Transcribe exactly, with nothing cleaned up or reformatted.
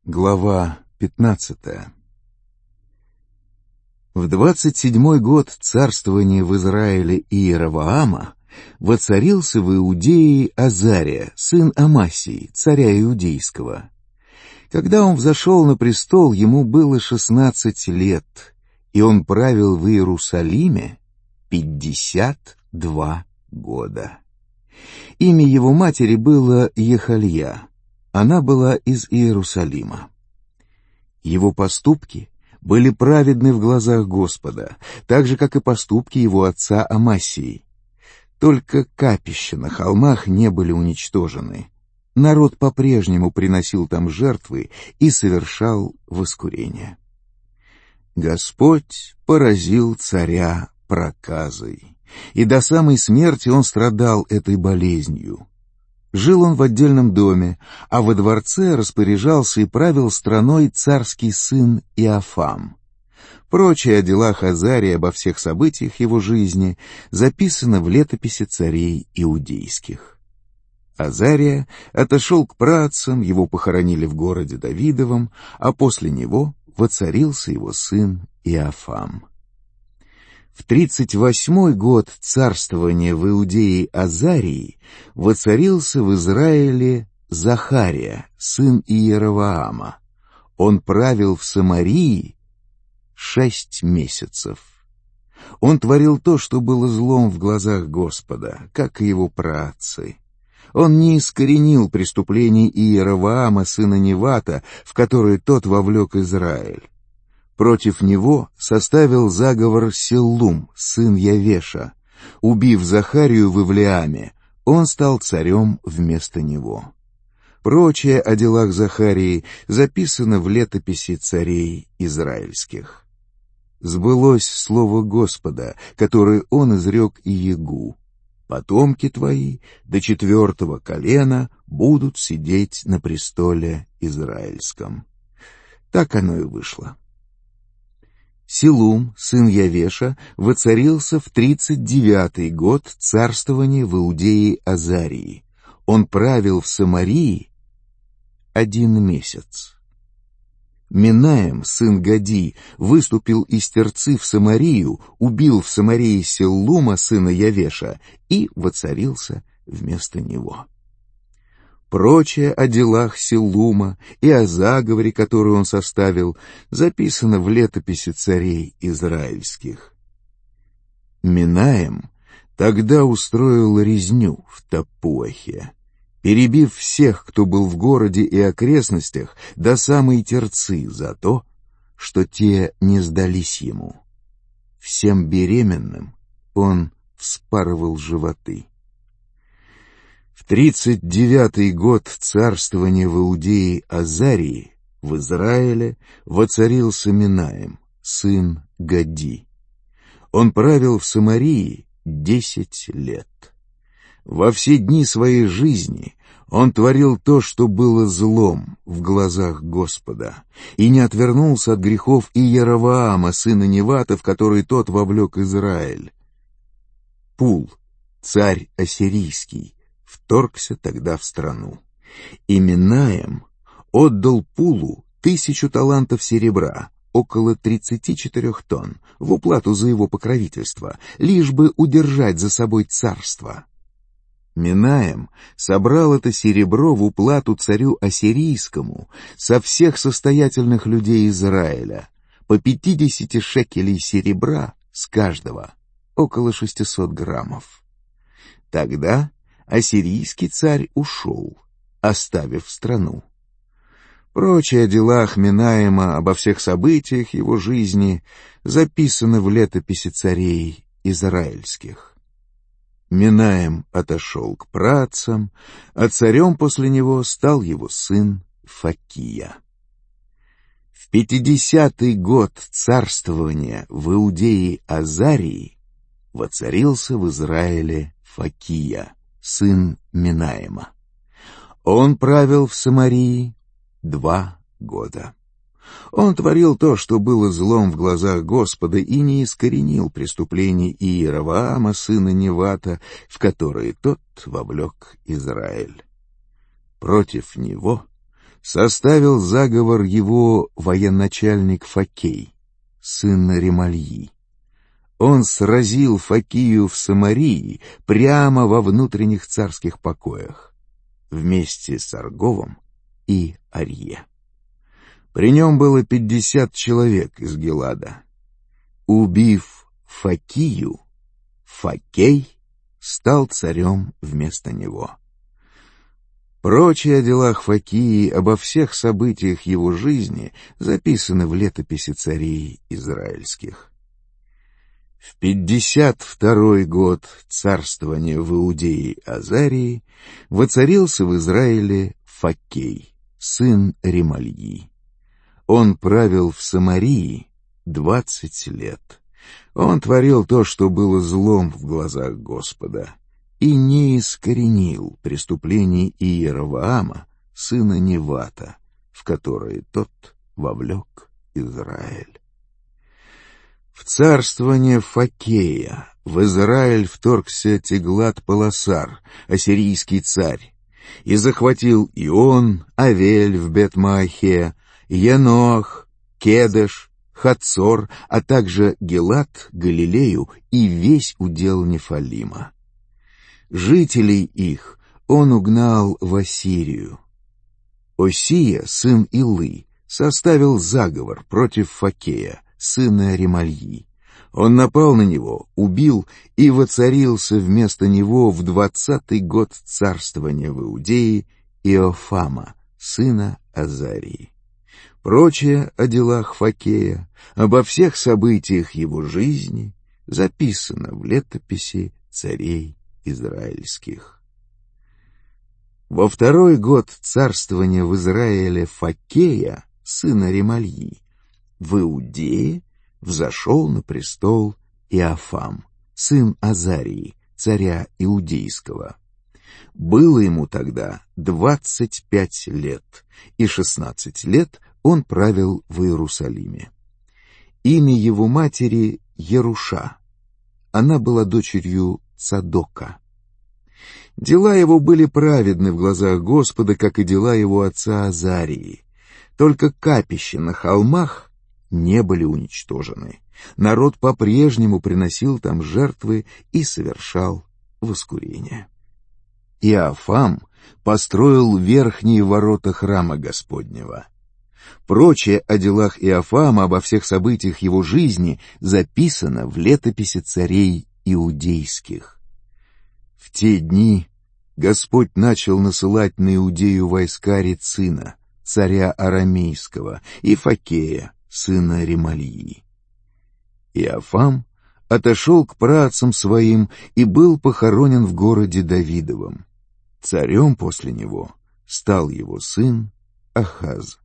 Глава пятнадцатая. В двадцать седьмой год царствования в Израиле Иеровоама воцарился в Иудее Азария, сын Амасии, царя Иудейского. Когда он взошел на престол, ему было шестнадцать лет, и он правил в Иерусалиме пятьдесят два года. Имя его матери было Ехалья. Она была из Иерусалима. Его поступки были праведны в глазах Господа, так же, как и поступки его отца Амасии. Только капища на холмах не были уничтожены. Народ по-прежнему приносил там жертвы и совершал воскурение. Господь поразил царя проказой, и до самой смерти он страдал этой болезнью. Жил он в отдельном доме, а во дворце распоряжался и правил страной царский сын Иофам. Прочее о делах Азарии, обо всех событиях его жизни записано в летописи царей иудейских. Азария отошел к праотцам, его похоронили в городе Давидовом, а после него воцарился его сын Иофам. В тридцать восьмой год царствования в Иудее Азарии воцарился в Израиле Захария, сын Иеровоама. Он правил в Самарии шесть месяцев. Он творил то, что было злом в глазах Господа, как и его праотцы. Он не искоренил преступлений Иеровоама, сына Невата, в которые тот вовлек Израиль. Против него составил заговор Селлум, сын Явеша. Убив Захарию в Ивлеаме, он стал царем вместо него. Прочее о делах Захарии записано в летописи царей израильских. Сбылось слово Господа, которое он изрек Иегу: «Потомки твои до четвертого колена будут сидеть на престоле израильском». Так оно и вышло. Селум, сын Явеша, воцарился в тридцать девятый год царствования в Иудее Азарии. Он правил в Самарии один месяц. Минаем, сын Гади, выступил из Терцы в Самарию, убил в Самарии Селлума, сына Явеша, и воцарился вместо него. Прочее о делах Селлума и о заговоре, который он составил, записано в летописи царей израильских. Минаем тогда устроил резню в Тапуахе, перебив всех, кто был в городе и окрестностях, до самой Терцы, за то, что те не сдались ему. Всем беременным он вспарывал животы. В тридцать девятый год царствования в Иудее Азарии в Израиле воцарился Минаем, сын Гади. Он правил в Самарии десять лет. Во все дни своей жизни он творил то, что было злом в глазах Господа, и не отвернулся от грехов Иеровоама, сына Невата, в который тот вовлек Израиль. Пул, царь ассирийский, вторгся тогда в страну. И Минаем отдал Пулу тысячу талантов серебра, около тридцати четырех тонн, в уплату за его покровительство, лишь бы удержать за собой царство. Минаем собрал это серебро в уплату царю ассирийскому со всех состоятельных людей Израиля, по пятидесяти шекелей серебра с каждого, около шестисот граммов. Тогда ассирийский царь ушел, оставив страну. Прочее о делах Минаема, обо всех событиях его жизни записано в летописи царей израильских. Минаем отошел к праотцам, а царем после него стал его сын Факия. В пятидесятый год царствования в Иудее Азарии воцарился в Израиле Факия, сын Минаема. Он правил в Самарии два года. Он творил то, что было злом в глазах Господа, и не искоренил преступлений Иеровоама, сына Невата, в которые тот вовлек Израиль. Против него составил заговор его военачальник Фокей, сын Ремальи. Он сразил Фокию в Самарии прямо во внутренних царских покоях, вместе с Арговом и Арье. При нем было пятьдесят человек из Гилада. Убив Фокию, Фокей стал царем вместо него. Прочие о делах Фокии, обо всех событиях его жизни записаны в летописи царей израильских. В пятьдесят второй год царствования в Иудее Азарии воцарился в Израиле Фокей, сын Ремальи. Он правил в Самарии двадцать лет. Он творил то, что было злом в глазах Господа, и не искоренил преступлений Иеровоама, сына Невата, в которые тот вовлек Израиль. В царствование Фокея в Израиль вторгся Тиглат-Пилесар, ассирийский царь, и захватил Ион, Авель в Бет-Маахе, Еноах, Кедеш, Хацор, а также Гилад, Галилею и весь удел Нефалима. Жителей их он угнал в Ассирию. Осия, сын Илы, составил заговор против Фокея, сына Ремальи. Он напал на него, убил и воцарился вместо него в двадцатый год царствования в Иудее Иофама, сына Азарии. Прочее о делах Фокея, обо всех событиях его жизни записано в летописи царей израильских. Во второй год царствования в Израиле Фокея, сына Ремальи, в Иудее взошел на престол Иофам, сын Азарии, царя Иудейского. Было ему тогда двадцать пять лет, и шестнадцать лет он правил в Иерусалиме. Имя его матери Еруша. Она была дочерью Цадока. Дела его были праведны в глазах Господа, как и дела его отца Азарии. Только капища на холмах не были уничтожены. Народ по-прежнему приносил там жертвы и совершал воскурение. Иофам построил верхние ворота храма Господнего. Прочее о делах Иофама, обо всех событиях его жизни записано в летописи царей иудейских. В те дни Господь начал насылать на Иудею войска Рецина, царя Арамейского, и Фокея, сына Ремальи. Иофам отошел к праотцам своим и был похоронен в городе Давидовом. Царем после него стал его сын Ахаз.